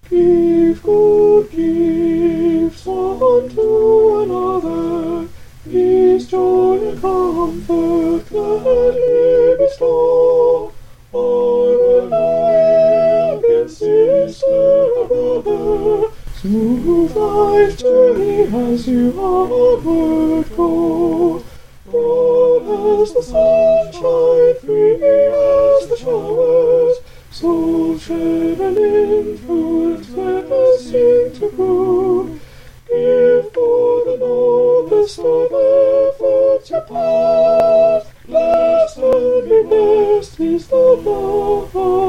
Give good gifts one to another, peace, joy, and comfort gladly bestow. Arm and eye, sister or brother, smooth life's journey as you onward go. Broad as the sunshine, free as the showers, so tread an influence, let us sing to grow. Give for the noblest of efforts your part. Blessed and be blessed is the love of